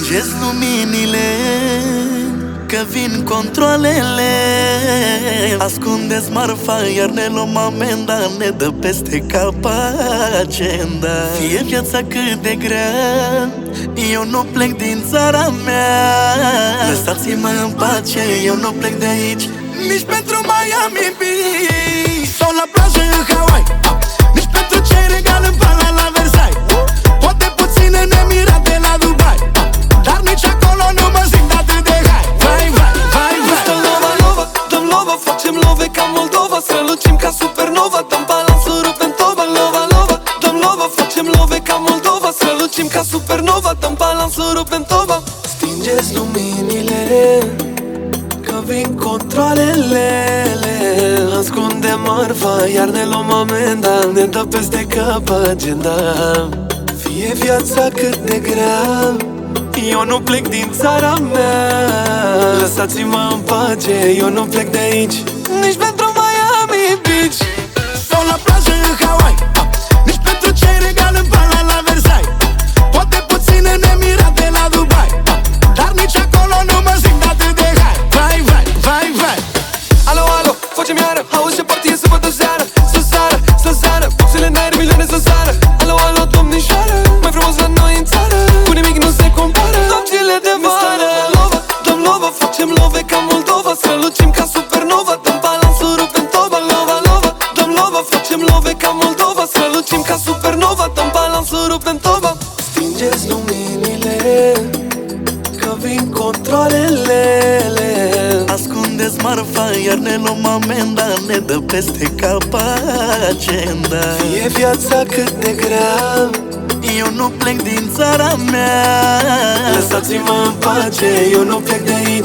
Stingezi luminile, că vin controlele. Ascundeți marfa, iar ne luăm amenda. Ne dă peste cap agenda. Fie viața cât de grea, eu nu plec din țara mea. Lăsați-mă în pace, eu nu plec de aici, nici pentru Miami Beach sau la plajă în Hawaii, nici pentru ce regal în pala la Versailles. Poate puține nemirate la Dubai, dar nici acolo nu mă simt atât de high. Vai, vai, vai, vai. Stăm lova, lova, dăm lova, facem love ca Moldova. Strălucim ca supernova, dăm balansul, rupem toba. Lova, lova, dăm lova, facem love ca Moldova. Strălucim ca supernova, dăm balansul, rupem toba. Stingeți luminile, că vin controlele. Ascunde marfa, iar ne luăm amenda. Ne dă peste cap agenda. Fie viața cât de grea, eu nu plec din țara mea. Lăsați-mă în pace, eu nu plec de aici, nici pentru Miami Beach sau la plajă în Hawaii, nici pentru ce regal în pala la Versailles. Poate puține nemirate la Dubai, dar nici acolo nu mă simt atât de high. Vai, vai, vai, vai. Alo, alo, facem iară, auzi ce partie să văd o seară. Să sară, să sară, boxele în aer, milioane să sară. Alo, alo, domnișoară, mai frumos la noi în țară, cu nimic nu se compară. Nopțile de vară, lova, dăm lova, facem love ca Moldova. Strălucim ca supernova, dăm balansul, rupem toba. Lova, lova, dăm lova, facem love ca Moldova. Strălucim ca supernova, dăm balansul, rupem toba. Stingeți luminile, că vin controlele. Ascundeți marfa, iar ne luăm amenda. Ne dă peste cap agenda. Fie viața cât de grea, eu nu plec din țara mea. lăsați-mă în pace, eu nu plec de aici,